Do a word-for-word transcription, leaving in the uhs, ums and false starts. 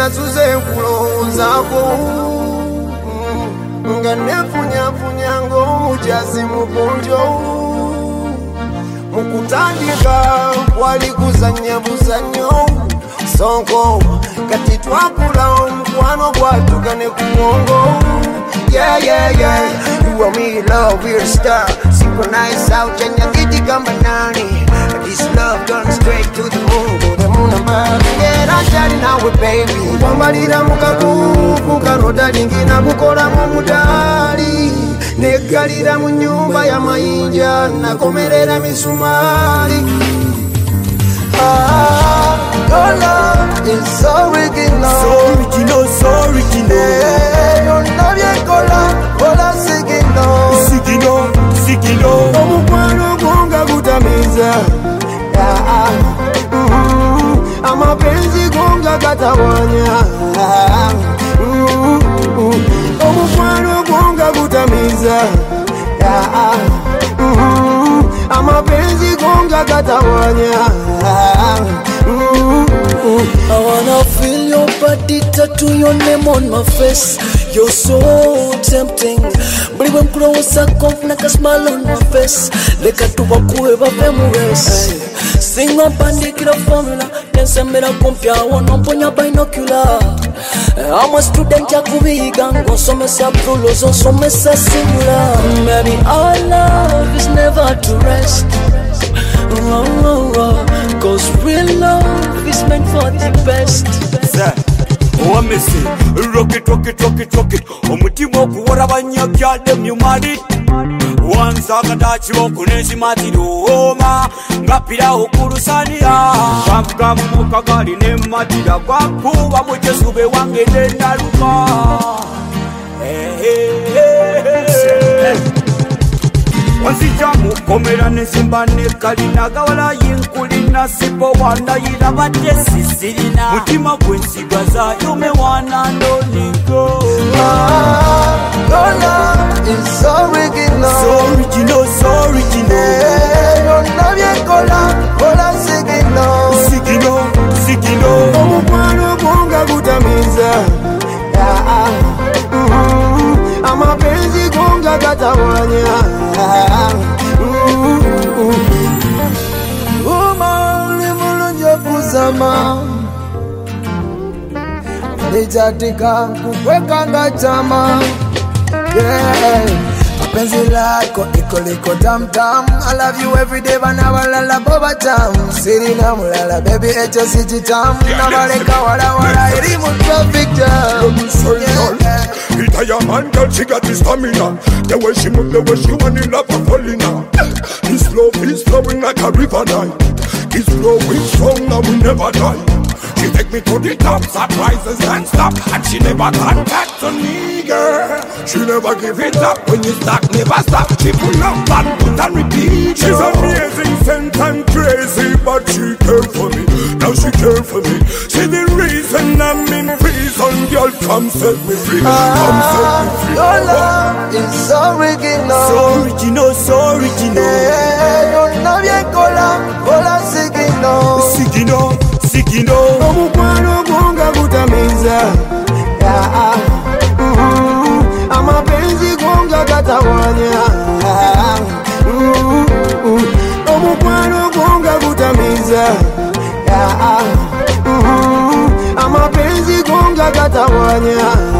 nasuze kulozako nga nefunya funya ngo mujazi muponjo mukutandika kwali kuzanya buzanyo sonko kati twakula omukwano gwatukane kumongo. Yeah, yeah, yeah. You and me, love, we're a star. Synchronize out, and you get the gambanani. This love gone straight to the moon, to the moon and back. Yeah, I'm telling now with baby. Wambalira mukaku, kukarota lingina kukola mumudali. Nekalira mu nyumba ya mayinja, nakomerera misumari. Ah, your love is so original. So original, so original. Yeah, your love, yeah, kola, kola, sigino. Sigino, sigino. Omukwano gonga kutamiza. Yeah, mm-hmm. Amapenzi gonga katawanya. Mm-hmm. Omukwano gonga kutamiza. Yeah, mm-hmm. Amapenzi gonga katawanya. I wanna feel your body, tattoo your name on my face. You're so tempting. But when close I come, like a smile on my face. Like a tuba kueva femures. Sing up and take it a formula. Then send me a compia, one on ponya binocular. I'm a student, Jacobi Gango, so me sa prulos, so me sa singular. Maybe our love is never to rest. Oh, oh, oh. Cause real love is meant for the best. Sir, oh missy, rock it, rock it, rock it, rock it. Omutimo kuwara banyakya dem you married. Wanza kadachi wokunezi matido oma ngapira okulusania. Kamka mukagari ne matida kwakuba mujesube wange nendaluka. Hey hey hey. Wanzijamu komera nesimba nekalina gawala yinkulina sipo wanda yirabate sisirina mutima gwensigaza yume wana ndonigo. Ah, your love is so original. So original, so original. Yeah, your love, yeah, kola, kola, sigino. Sigino, sigino. Omukwano gonga kutamiza. Yeah, mm-hmm. Amapenzi gonga katawanya. Umaulimulunje kusama nijatika kukweka ngachama. Yeah, mapenzi lako iko liko tam tam. I love you every day bana walala boba tam. Siri na mulala baby echo siji tam. Na baleka wala wala irimu traffic jam. Yeah. It's a young man, girl, she got the stamina. The way she move, the way she want in love and falling now. This love is flowing like a river night. It's flowing strong, now we never die. She take me to the top, surprises and stop. And she never turn back to me, girl. She never give it up, when you start, never stop. She pull up and put and repeat. She's amazing, sent and crazy, but she care for me. Now she care for me. She the reason I'm in prison. Girl, come set me free. Come set me free. Your love is so original. So original, so original. Yeah, your love, yeah, kola, kola, sigino. Sigino, sigino. Omukwano gonga kutamiza. Yeah, mm-hmm. Amapenzi gonga katawanya. Mm-hmm. Omukwano gonga kutamiza. Yeah, mm-hmm. Amapenzi gonga katawanya.